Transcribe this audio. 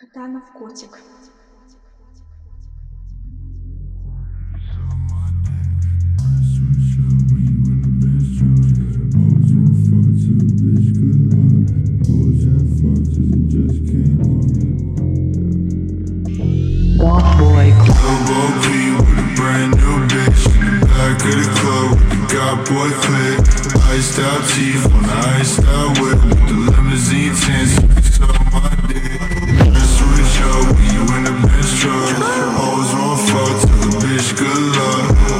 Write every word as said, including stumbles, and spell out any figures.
Каданов котик. Boy, Elbow P with a brand new bitch in the back of the club with the God boy clip. Iced out teeth on the iced out whip with the limousine tints. You can suck my dick. Mess with you when you in the bench truck. Always want fuck, tell the bitch good luck.